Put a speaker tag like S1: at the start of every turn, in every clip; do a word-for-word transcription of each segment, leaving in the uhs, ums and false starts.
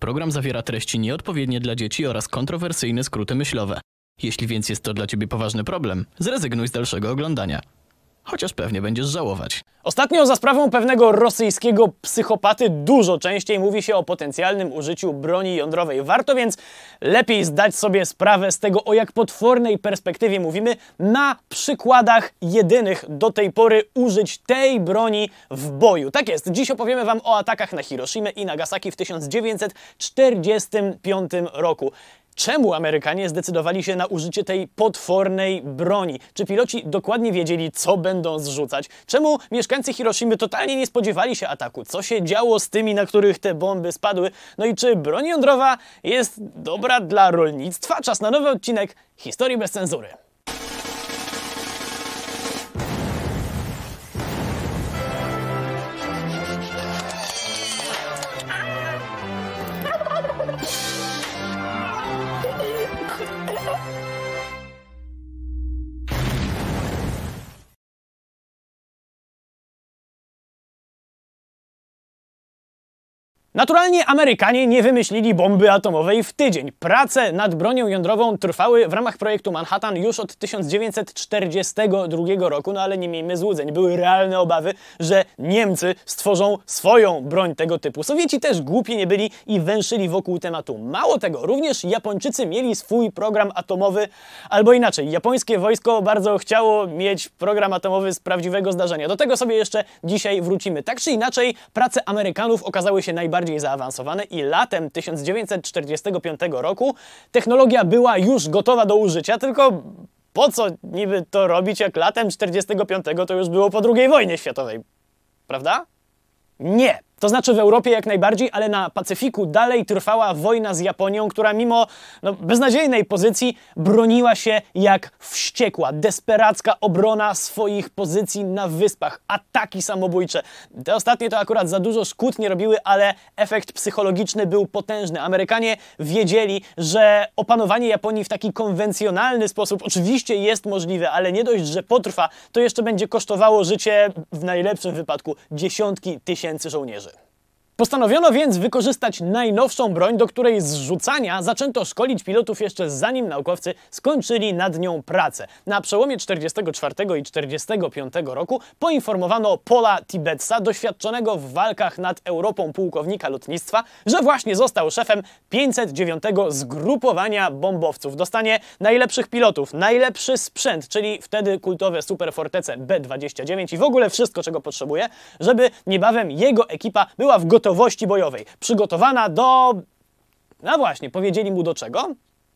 S1: program zawiera treści nieodpowiednie dla dzieci oraz kontrowersyjne skróty myślowe. Jeśli więc jest to dla ciebie poważny problem, zrezygnuj z dalszego oglądania. Chociaż pewnie będziesz żałować.
S2: Ostatnio za sprawą pewnego rosyjskiego psychopaty dużo częściej mówi się o potencjalnym użyciu broni jądrowej. Warto więc lepiej zdać sobie sprawę z tego, o jak potwornej perspektywie mówimy, na przykładach jedynych do tej pory użyć tej broni w boju. Tak jest, dziś opowiemy wam o atakach na Hiroshimę i Nagasaki w tysiąc dziewięćset czterdziestym piątym roku. Czemu Amerykanie zdecydowali się na użycie tej potwornej broni? Czy piloci dokładnie wiedzieli, co będą zrzucać? Czemu mieszkańcy Hiroshimy totalnie nie spodziewali się ataku? Co się działo z tymi, na których te bomby spadły? No i czy broń jądrowa jest dobra dla rolnictwa? Czas na nowy odcinek Historii bez cenzury. Naturalnie Amerykanie nie wymyślili bomby atomowej w tydzień. Prace nad bronią jądrową trwały w ramach projektu Manhattan już od tysiąc dziewięćset czterdziestego drugiego roku, no ale nie miejmy złudzeń. Były realne obawy, że Niemcy stworzą swoją broń tego typu. Sowieci też głupi nie byli i węszyli wokół tematu. Mało tego, również Japończycy mieli swój program atomowy, albo inaczej, japońskie wojsko bardzo chciało mieć program atomowy z prawdziwego zdarzenia. Do tego sobie jeszcze dzisiaj wrócimy. Tak czy inaczej, prace Amerykanów okazały się najbardziej zaawansowane i latem tysiąc dziewięćset czterdziestego piątego roku technologia była już gotowa do użycia, tylko po co niby to robić, jak latem czterdziestego piątego to już było po drugiej wojnie światowej, prawda? Nie. To znaczy w Europie jak najbardziej, ale na Pacyfiku dalej trwała wojna z Japonią, która mimo no, beznadziejnej pozycji broniła się jak wściekła. Desperacka obrona swoich pozycji na wyspach. Ataki samobójcze. Te ostatnie to akurat za dużo szkód nie robiły, ale efekt psychologiczny był potężny. Amerykanie wiedzieli, że opanowanie Japonii w taki konwencjonalny sposób oczywiście jest możliwe, ale nie dość, że potrwa, to jeszcze będzie kosztowało życie w najlepszym wypadku dziesiątki tysięcy żołnierzy. Postanowiono więc wykorzystać najnowszą broń, do której zrzucania zaczęto szkolić pilotów jeszcze zanim naukowcy skończyli nad nią pracę. Na przełomie czterdziestego czwartego i czterdziestego piątego roku poinformowano Paula Tibbetsa, doświadczonego w walkach nad Europą pułkownika lotnictwa, że właśnie został szefem pięćset dziewiątego zgrupowania bombowców. Dostanie najlepszych pilotów, najlepszy sprzęt, czyli wtedy kultowe superfortece B dwadzieścia dziewięć i w ogóle wszystko, czego potrzebuje, żeby niebawem jego ekipa była w gotowości bojowej. Przygotowana do... No właśnie, powiedzieli mu do czego?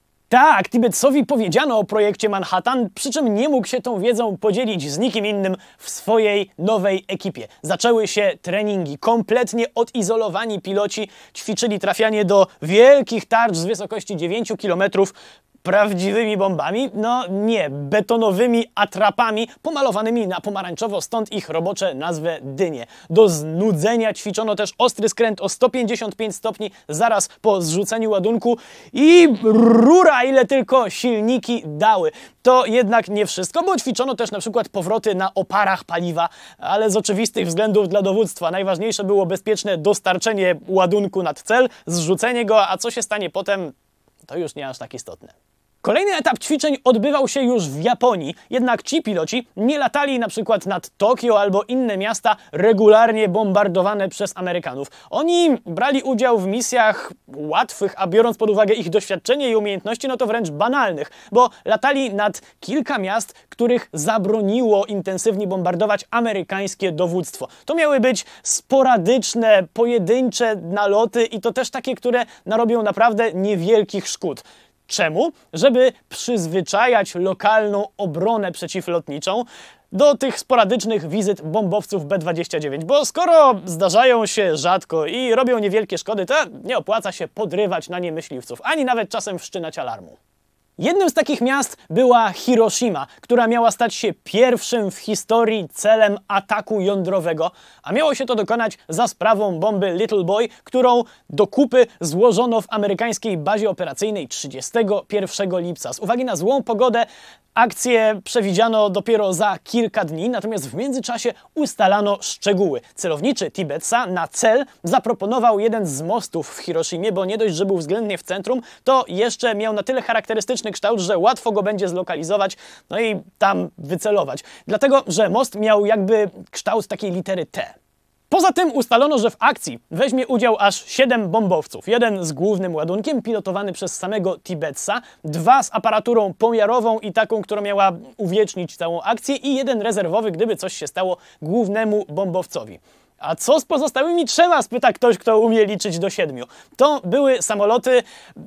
S2: Tak, Tibbetsowi powiedziano o projekcie Manhattan, przy czym nie mógł się tą wiedzą podzielić z nikim innym w swojej nowej ekipie. Zaczęły się treningi. Kompletnie odizolowani piloci ćwiczyli trafianie do wielkich tarcz z wysokości dziewięciu kilometrów prawdziwymi bombami? No nie, betonowymi atrapami pomalowanymi na pomarańczowo, stąd ich robocze nazwę dynie. Do znudzenia ćwiczono też ostry skręt o sto pięćdziesiąt pięć stopni zaraz po zrzuceniu ładunku i rura, ile tylko silniki dały. To jednak nie wszystko, bo ćwiczono też na przykład powroty na oparach paliwa, ale z oczywistych względów dla dowództwa. Najważniejsze było bezpieczne dostarczenie ładunku nad cel, zrzucenie go, a co się stanie potem, to już nie aż tak istotne. Kolejny etap ćwiczeń odbywał się już w Japonii, jednak ci piloci nie latali na przykład nad Tokio albo inne miasta regularnie bombardowane przez Amerykanów. Oni brali udział w misjach łatwych, a biorąc pod uwagę ich doświadczenie i umiejętności, no to wręcz banalnych, bo latali nad kilka miast, których zabroniło intensywnie bombardować amerykańskie dowództwo. To miały być sporadyczne, pojedyncze naloty i to też takie, które narobią naprawdę niewielkich szkód. Czemu? Żeby przyzwyczajać lokalną obronę przeciwlotniczą do tych sporadycznych wizyt bombowców B dwadzieścia dziewięć, bo skoro zdarzają się rzadko i robią niewielkie szkody, to nie opłaca się podrywać na nie myśliwców, ani nawet czasem wszczynać alarmu. Jednym z takich miast była Hiroshima, która miała stać się pierwszym w historii celem ataku jądrowego, a miało się to dokonać za sprawą bomby Little Boy, którą do kupy złożono w amerykańskiej bazie operacyjnej trzydziestego pierwszego lipca. Z uwagi na złą pogodę akcję przewidziano dopiero za kilka dni, natomiast w międzyczasie ustalano szczegóły. Celowniczy Tibetsa na cel zaproponował jeden z mostów w Hiroshimie, bo nie dość, że był względnie w centrum, to jeszcze miał na tyle charakterystyczny kształt, że łatwo go będzie zlokalizować, no i tam wycelować. Dlatego, że most miał jakby kształt takiej litery T. Poza tym ustalono, że w akcji weźmie udział aż siedem bombowców. Jeden z głównym ładunkiem, pilotowany przez samego Tibetsa, dwa z aparaturą pomiarową i taką, która miała uwiecznić całą akcję, i jeden rezerwowy, gdyby coś się stało głównemu bombowcowi. A co z pozostałymi trzema? Spyta ktoś, kto umie liczyć do siedmiu. To były samoloty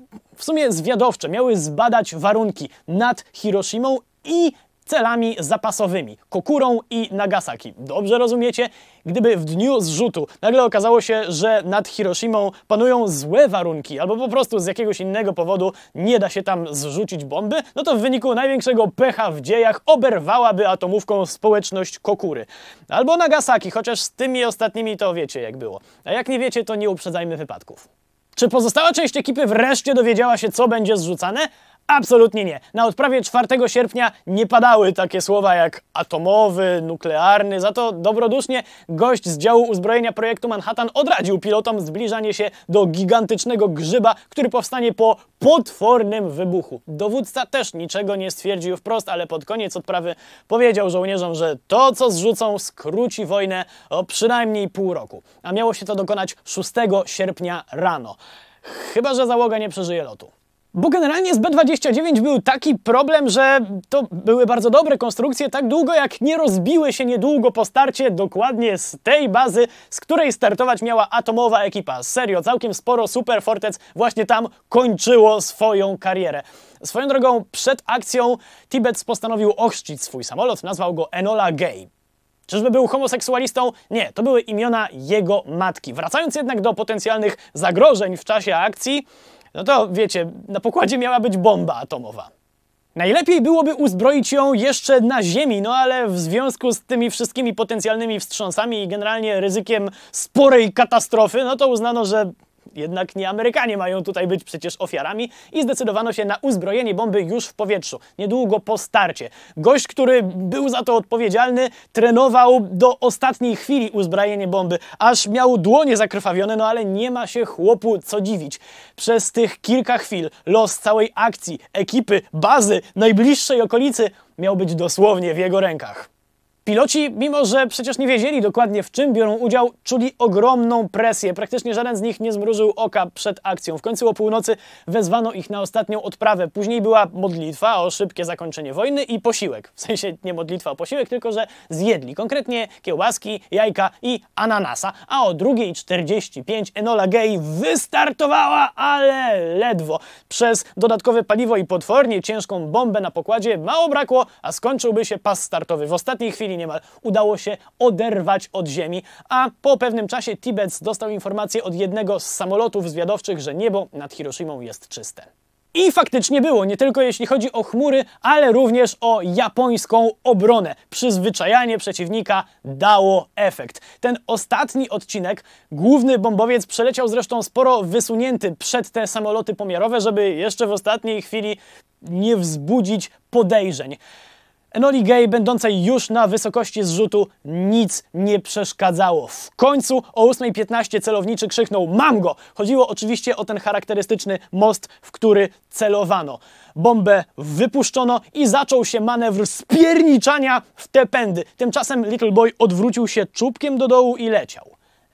S2: w sumie zwiadowcze. Miały zbadać warunki nad Hiroshimą i celami zapasowymi, Kokurą i Nagasaki. Dobrze rozumiecie? Gdyby w dniu zrzutu nagle okazało się, że nad Hiroshimą panują złe warunki, albo po prostu z jakiegoś innego powodu nie da się tam zrzucić bomby, no to w wyniku największego pecha w dziejach oberwałaby atomówką społeczność Kokury. Albo Nagasaki, chociaż z tymi ostatnimi to wiecie jak było. A jak nie wiecie, to nie uprzedzajmy wypadków. Czy pozostała część ekipy wreszcie dowiedziała się, co będzie zrzucane? Absolutnie nie. Na odprawie czwartego sierpnia nie padały takie słowa jak atomowy, nuklearny, za to dobrodusznie gość z działu uzbrojenia projektu Manhattan odradził pilotom zbliżanie się do gigantycznego grzyba, który powstanie po potwornym wybuchu. Dowódca też niczego nie stwierdził wprost, ale pod koniec odprawy powiedział żołnierzom, że to, co zrzucą, skróci wojnę o przynajmniej pół roku. A miało się to dokonać szóstego sierpnia rano. Chyba że załoga nie przeżyje lotu. Bo generalnie z B dwadzieścia dziewięć był taki problem, że to były bardzo dobre konstrukcje, tak długo jak nie rozbiły się niedługo po starcie dokładnie z tej bazy, z której startować miała atomowa ekipa. Serio, całkiem sporo super fortec właśnie tam kończyło swoją karierę. Swoją drogą, przed akcją Tibets postanowił ochrzcić swój samolot, nazwał go Enola Gay. Czyżby był homoseksualistą? Nie, to były imiona jego matki. Wracając jednak do potencjalnych zagrożeń w czasie akcji, no to wiecie, na pokładzie miała być bomba atomowa. Najlepiej byłoby uzbroić ją jeszcze na ziemi, no ale w związku z tymi wszystkimi potencjalnymi wstrząsami i generalnie ryzykiem sporej katastrofy, no to uznano, że jednak nie Amerykanie mają tutaj być przecież ofiarami i zdecydowano się na uzbrojenie bomby już w powietrzu, niedługo po starcie. Gość, który był za to odpowiedzialny, trenował do ostatniej chwili uzbrojenie bomby, aż miał dłonie zakrwawione, no ale nie ma się chłopu co dziwić. Przez tych kilka chwil los całej akcji, ekipy, bazy, najbliższej okolicy miał być dosłownie w jego rękach. Piloci, mimo że przecież nie wiedzieli dokładnie w czym biorą udział, czuli ogromną presję. Praktycznie żaden z nich nie zmrużył oka przed akcją. W końcu o północy wezwano ich na ostatnią odprawę. Później była modlitwa o szybkie zakończenie wojny i posiłek. W sensie nie modlitwa o posiłek, tylko że zjedli. Konkretnie kiełbaski, jajka i ananasa. A o drugiej czterdzieści pięć Enola Gay wystartowała, ale ledwo. Przez dodatkowe paliwo i potwornie ciężką bombę na pokładzie mało brakło, a skończyłby się pas startowy. W ostatniej chwili niemal udało się oderwać od ziemi, a po pewnym czasie Tibets dostał informację od jednego z samolotów zwiadowczych, że niebo nad Hiroshimą jest czyste. I faktycznie było, nie tylko jeśli chodzi o chmury, ale również o japońską obronę. Przyzwyczajanie przeciwnika dało efekt. Ten ostatni odcinek, główny bombowiec przeleciał zresztą sporo wysunięty przed te samoloty pomiarowe, żeby jeszcze w ostatniej chwili nie wzbudzić podejrzeń. Enoli Gay, będącej już na wysokości zrzutu, nic nie przeszkadzało. W końcu o ósmej piętnaście celowniczy krzyknął: "Mam go!" Chodziło oczywiście o ten charakterystyczny most, w który celowano. Bombę wypuszczono i zaczął się manewr spierniczania w te pędy. Tymczasem Little Boy odwrócił się czubkiem do dołu i leciał.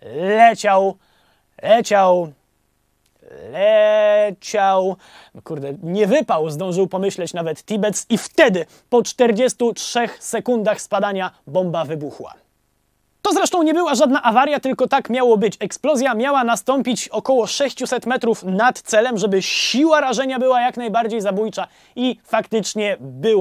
S2: Leciał, leciał... Leciał... Kurde, nie wypał, zdążył pomyśleć nawet Tibets i wtedy, po czterdziestu trzech sekundach spadania, bomba wybuchła. To zresztą nie była żadna awaria, tylko tak miało być. Eksplozja miała nastąpić około sześciuset metrów nad celem, żeby siła rażenia była jak najbardziej zabójcza i faktycznie była.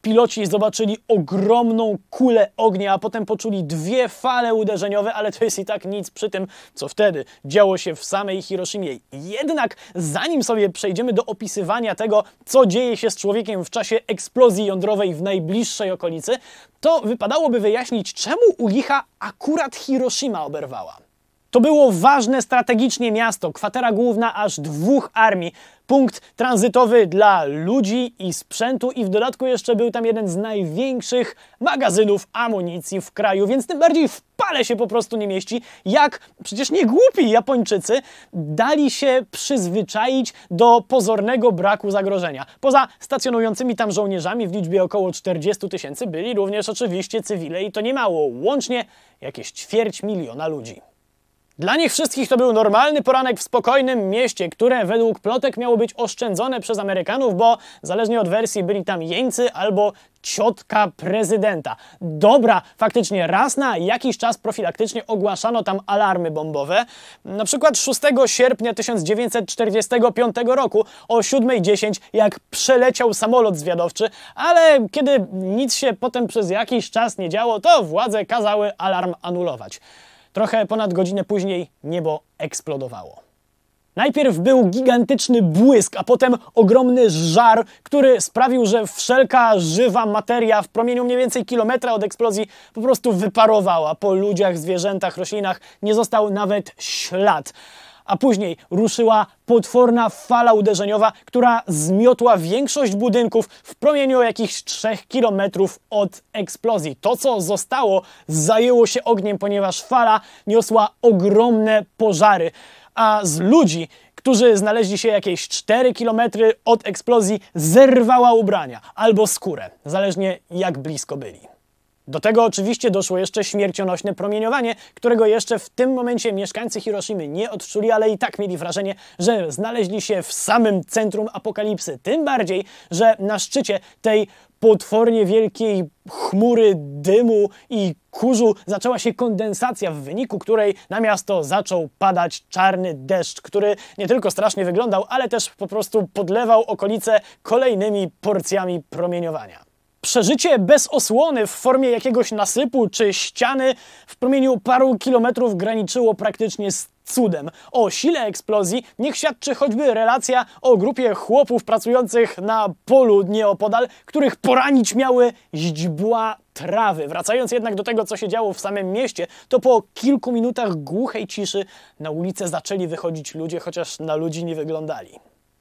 S2: piloci zobaczyli ogromną kulę ognia, a potem poczuli dwie fale uderzeniowe, ale to jest i tak nic przy tym, co wtedy działo się w samej Hiroshimie. Jednak zanim sobie przejdziemy do opisywania tego, co dzieje się z człowiekiem w czasie eksplozji jądrowej w najbliższej okolicy, to wypadałoby wyjaśnić, czemu u licha akurat Hiroshima oberwała. To było ważne strategicznie miasto, kwatera główna aż dwóch armii, punkt tranzytowy dla ludzi i sprzętu i w dodatku jeszcze był tam jeden z największych magazynów amunicji w kraju, więc tym bardziej w pale się po prostu nie mieści, jak przecież nie głupi Japończycy dali się przyzwyczaić do pozornego braku zagrożenia. Poza stacjonującymi tam żołnierzami w liczbie około czterdziestu tysięcy byli również oczywiście cywile i to nie mało, łącznie jakieś ćwierć miliona ludzi. Dla nich wszystkich to był normalny poranek w spokojnym mieście, które według plotek miało być oszczędzone przez Amerykanów, bo zależnie od wersji byli tam jeńcy albo ciotka prezydenta. Dobra, faktycznie raz na jakiś czas profilaktycznie ogłaszano tam alarmy bombowe. Na przykład szóstego sierpnia tysiąc dziewięćset czterdziestego piątego roku o siódmej dziesięć, jak przeleciał samolot zwiadowczy, ale kiedy nic się potem przez jakiś czas nie działo, to władze kazały alarm anulować. Trochę ponad godzinę później niebo eksplodowało. Najpierw był gigantyczny błysk, a potem ogromny żar, który sprawił, że wszelka żywa materia w promieniu mniej więcej kilometra od eksplozji po prostu wyparowała. Po ludziach, zwierzętach, roślinach nie został nawet ślad. A później ruszyła potworna fala uderzeniowa, która zmiotła większość budynków w promieniu jakichś trzech kilometrów od eksplozji. To, co zostało, zajęło się ogniem, ponieważ fala niosła ogromne pożary. A z ludzi, którzy znaleźli się jakieś cztery kilometry od eksplozji, zerwała ubrania albo skórę, zależnie jak blisko byli. Do tego oczywiście doszło jeszcze śmiercionośne promieniowanie, którego jeszcze w tym momencie mieszkańcy Hiroshimy nie odczuli, ale i tak mieli wrażenie, że znaleźli się w samym centrum apokalipsy. Tym bardziej, że na szczycie tej potwornie wielkiej chmury dymu i kurzu zaczęła się kondensacja, w wyniku której na miasto zaczął padać czarny deszcz, który nie tylko strasznie wyglądał, ale też po prostu podlewał okolice kolejnymi porcjami promieniowania. Przeżycie bez osłony w formie jakiegoś nasypu czy ściany w promieniu paru kilometrów graniczyło praktycznie z cudem. O sile eksplozji niech świadczy choćby relacja o grupie chłopów pracujących na polu nieopodal, których poranić miały źdźbła trawy. Wracając jednak do tego, co się działo w samym mieście, to po kilku minutach głuchej ciszy na ulicę zaczęli wychodzić ludzie, chociaż na ludzi nie wyglądali.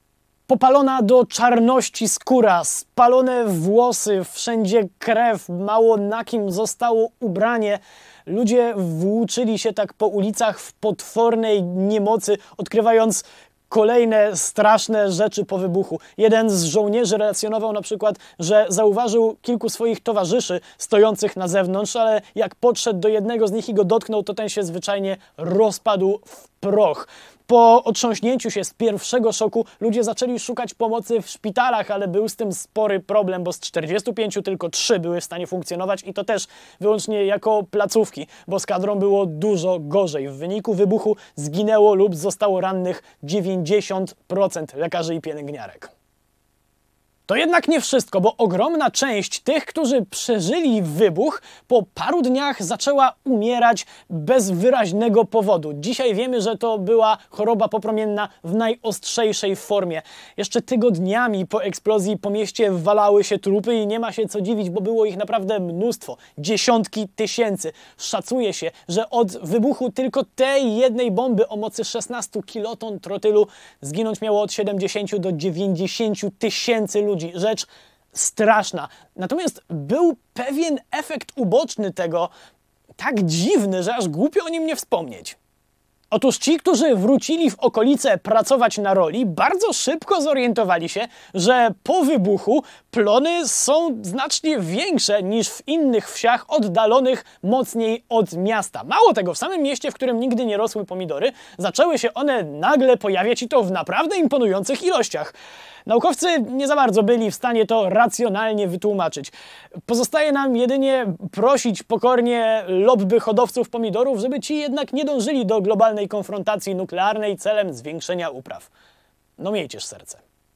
S2: Popalona do czarności skóra, spalone włosy, wszędzie krew, mało na kim zostało ubranie. Ludzie włóczyli się tak po ulicach w potwornej niemocy, odkrywając kolejne straszne rzeczy po wybuchu. Jeden z żołnierzy relacjonował na przykład, że zauważył kilku swoich towarzyszy stojących na zewnątrz, ale jak podszedł do jednego z nich i go dotknął, to ten się zwyczajnie rozpadł w proch. Po otrząśnięciu się z pierwszego szoku ludzie zaczęli szukać pomocy w szpitalach, ale był z tym spory problem, bo z czterdziestu pięciu tylko trzy były w stanie funkcjonować i to też wyłącznie jako placówki, bo z kadrą było dużo gorzej. W wyniku wybuchu zginęło lub zostało rannych dziewięćdziesiąt procent lekarzy i pielęgniarek. To jednak nie wszystko, bo ogromna część tych, którzy przeżyli wybuch, po paru dniach zaczęła umierać bez wyraźnego powodu. Dzisiaj wiemy, że to była choroba popromienna w najostrzejszej formie. Jeszcze tygodniami po eksplozji po mieście walały się trupy i nie ma się co dziwić, bo było ich naprawdę mnóstwo. Dziesiątki tysięcy. Szacuje się, że od wybuchu tylko tej jednej bomby o mocy szesnastu kiloton trotylu zginąć miało od siedemdziesięciu do dziewięćdziesięciu tysięcy ludzi. Rzecz straszna. Natomiast był pewien efekt uboczny tego, tak dziwny, że aż głupio o nim nie wspomnieć. Otóż ci, którzy wrócili w okolice pracować na roli, bardzo szybko zorientowali się, że po wybuchu plony są znacznie większe niż w innych wsiach oddalonych mocniej od miasta. Mało tego, w samym mieście, w którym nigdy nie rosły pomidory, zaczęły się one nagle pojawiać i to w naprawdę imponujących ilościach. Naukowcy nie za bardzo byli w stanie to racjonalnie wytłumaczyć. Pozostaje nam jedynie prosić pokornie lobby hodowców pomidorów, żeby ci jednak nie dążyli do globalnej konfrontacji nuklearnej celem zwiększenia upraw. No miejcież serce.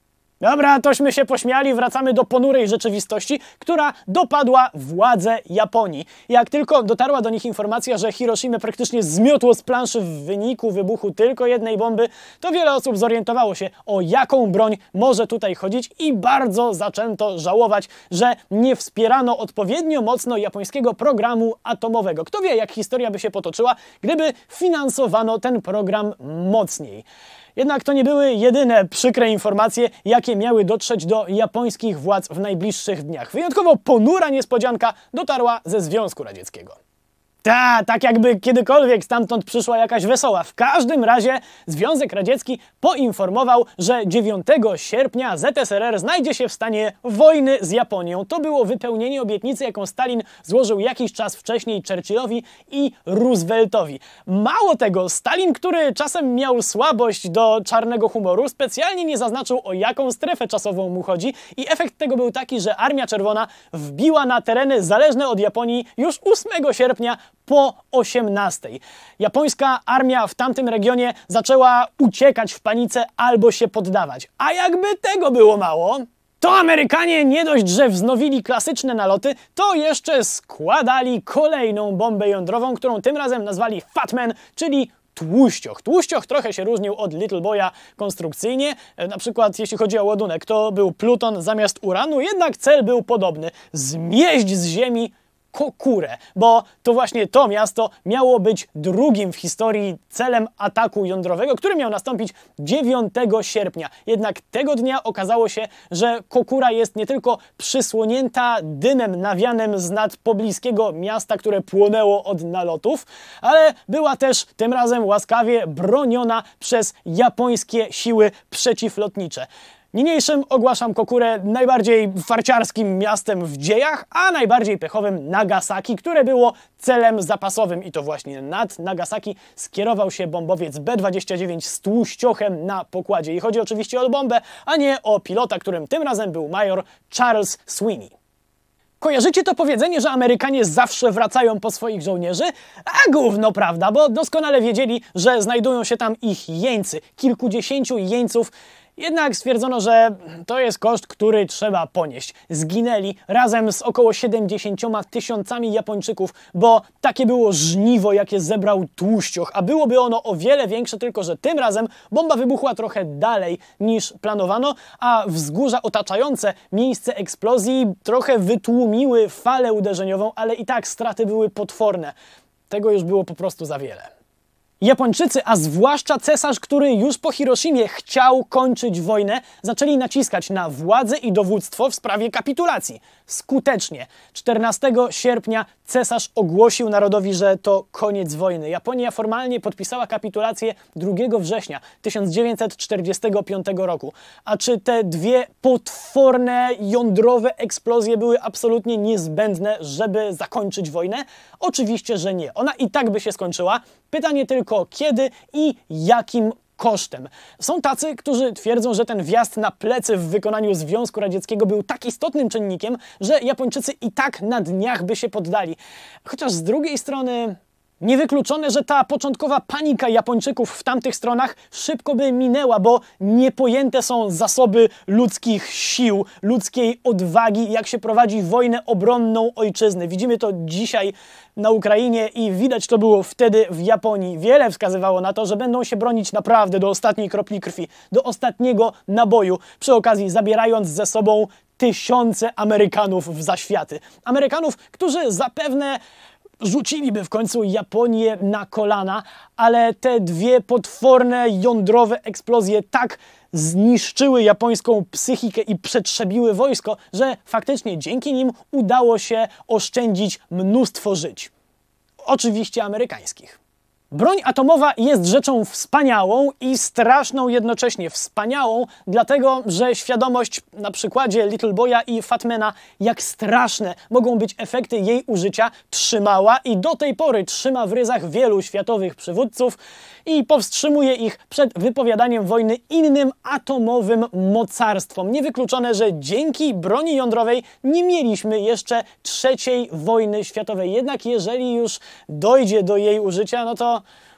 S2: Dobra, tośmy się pośmiali, wracamy do ponurej rzeczywistości, która dopadła władze Japonii. Jak tylko dotarła do nich informacja, że Hiroshimę praktycznie zmiotło z planszy w wyniku wybuchu tylko jednej bomby, to wiele osób zorientowało się, o jaką broń może tutaj chodzić i bardzo zaczęto żałować, że nie wspierano odpowiednio mocno japońskiego programu atomowego. Kto wie, jak historia by się potoczyła, gdyby finansowano ten program mocniej. Jednak to nie były jedyne przykre informacje, jakie miały dotrzeć do japońskich władz w najbliższych dniach. Wyjątkowo ponura niespodzianka dotarła ze Związku Radzieckiego. Ta, tak jakby kiedykolwiek stamtąd przyszła jakaś wesoła. W każdym razie Związek Radziecki poinformował, że dziewiątego sierpnia Z S R R znajdzie się w stanie wojny z Japonią. To było wypełnienie obietnicy, jaką Stalin złożył jakiś czas wcześniej Churchillowi i Rooseveltowi. Mało tego, Stalin, który czasem miał słabość do czarnego humoru, specjalnie nie zaznaczył, o jaką strefę czasową mu chodzi i efekt tego był taki, że Armia Czerwona wbiła na tereny zależne od Japonii już ósmego sierpnia po osiemnastej. Japońska armia w tamtym regionie zaczęła uciekać w panice albo się poddawać. A jakby tego było mało, to Amerykanie nie dość, że wznowili klasyczne naloty, to jeszcze składali kolejną bombę jądrową, którą tym razem nazwali Fat Man, czyli Tłuścioch. Tłuścioch trochę się różnił od Little Boya konstrukcyjnie, na przykład jeśli chodzi o ładunek, to był pluton zamiast uranu, jednak cel był podobny. Zmieść z ziemi Kokurę, bo to właśnie to miasto miało być drugim w historii celem ataku jądrowego, który miał nastąpić dziewiątego sierpnia. Jednak tego dnia okazało się, że Kokura jest nie tylko przysłonięta dymem nawianym z nad pobliskiego miasta, które płonęło od nalotów, ale była też tym razem łaskawie broniona przez japońskie siły przeciwlotnicze. Niniejszym ogłaszam Kokurę najbardziej farciarskim miastem w dziejach, a najbardziej pechowym Nagasaki, które było celem zapasowym i to właśnie nad Nagasaki skierował się bombowiec B dwadzieścia dziewięć z tłuściochem na pokładzie. I chodzi oczywiście o bombę, a nie o pilota, którym tym razem był major Charles Sweeney. Kojarzycie to powiedzenie, że Amerykanie zawsze wracają po swoich żołnierzy? A gówno prawda, bo doskonale wiedzieli, że znajdują się tam ich jeńcy, kilkudziesięciu jeńców. Jednak stwierdzono, że to jest koszt, który trzeba ponieść. Zginęli razem z około siedemdziesięcioma tysiącami Japończyków, bo takie było żniwo, jakie zebrał Tłuścioch, a byłoby ono o wiele większe, tylko że tym razem bomba wybuchła trochę dalej niż planowano, a wzgórza otaczające miejsce eksplozji trochę wytłumiły falę uderzeniową, ale i tak straty były potworne. Tego już było po prostu za wiele. Japończycy, a zwłaszcza cesarz, który już po Hiroshimie chciał kończyć wojnę, zaczęli naciskać na władzę i dowództwo w sprawie kapitulacji. Skutecznie. czternastego sierpnia cesarz ogłosił narodowi, że to koniec wojny. Japonia formalnie podpisała kapitulację drugiego września tysiąc dziewięćset czterdziestego piątego roku. A czy te dwie potworne jądrowe eksplozje były absolutnie niezbędne, żeby zakończyć wojnę? Oczywiście, że nie. Ona i tak by się skończyła. Pytanie tylko kiedy i jakim kosztem. Są tacy, którzy twierdzą, że ten wjazd na plecy w wykonaniu Związku Radzieckiego był tak istotnym czynnikiem, że Japończycy i tak na dniach by się poddali. Chociaż z drugiej strony niewykluczone, że ta początkowa panika Japończyków w tamtych stronach szybko by minęła, bo niepojęte są zasoby ludzkich sił, ludzkiej odwagi, jak się prowadzi wojnę obronną ojczyzny. Widzimy to dzisiaj na Ukrainie i widać to było wtedy w Japonii. Wiele wskazywało na to, że będą się bronić naprawdę do ostatniej kropli krwi, do ostatniego naboju, przy okazji zabierając ze sobą tysiące Amerykanów w zaświaty. Amerykanów, którzy zapewne rzuciliby w końcu Japonię na kolana, ale te dwie potworne jądrowe eksplozje tak zniszczyły japońską psychikę i przetrzebiły wojsko, że faktycznie dzięki nim udało się oszczędzić mnóstwo żyć. Oczywiście amerykańskich. Broń atomowa jest rzeczą wspaniałą i straszną jednocześnie. Wspaniałą, dlatego że świadomość na przykładzie Little Boya i Fatmana, jak straszne mogą być efekty jej użycia, trzymała i do tej pory trzyma w ryzach wielu światowych przywódców i powstrzymuje ich przed wypowiadaniem wojny innym atomowym mocarstwom. Niewykluczone, że dzięki broni jądrowej nie mieliśmy jeszcze trzeciej wojny światowej. Jednak jeżeli już dojdzie do jej użycia, no to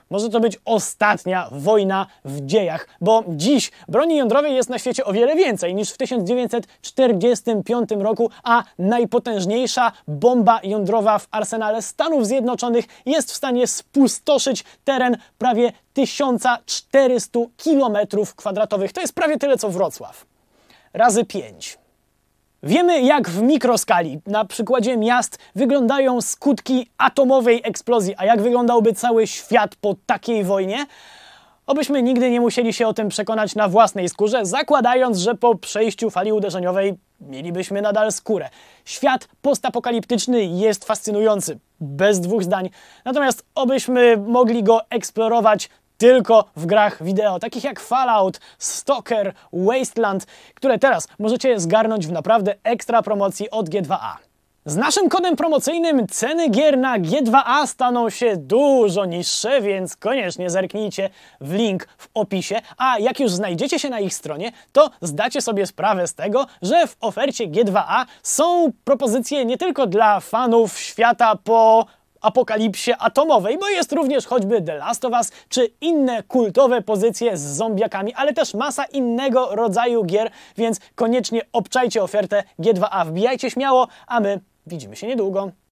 S2: może to być ostatnia wojna w dziejach, bo dziś broni jądrowej jest na świecie o wiele więcej niż w tysiąc dziewięćset czterdziestym piątym roku, a najpotężniejsza bomba jądrowa w arsenale Stanów Zjednoczonych jest w stanie spustoszyć teren prawie tysiąc czterysta kilometrów kwadratowych. To jest prawie tyle co Wrocław. Razy pięć. Wiemy, jak w mikroskali, na przykładzie miast, wyglądają skutki atomowej eksplozji, a jak wyglądałby cały świat po takiej wojnie? Obyśmy nigdy nie musieli się o tym przekonać na własnej skórze, zakładając, że po przejściu fali uderzeniowej mielibyśmy nadal skórę. Świat postapokaliptyczny jest fascynujący, bez dwóch zdań, natomiast obyśmy mogli go eksplorować tylko w grach wideo, takich jak Fallout, Stalker, Wasteland, które teraz możecie zgarnąć w naprawdę ekstra promocji od G dwa A. Z naszym kodem promocyjnym ceny gier na G dwa A staną się dużo niższe, więc koniecznie zerknijcie w link w opisie, a jak już znajdziecie się na ich stronie, to zdacie sobie sprawę z tego, że w ofercie G dwa A są propozycje nie tylko dla fanów świata po apokalipsie atomowej, bo jest również choćby The Last of Us, czy inne kultowe pozycje z zombiakami, ale też masa innego rodzaju gier, więc koniecznie obczajcie ofertę G dwa A, wbijajcie śmiało, a my widzimy się niedługo.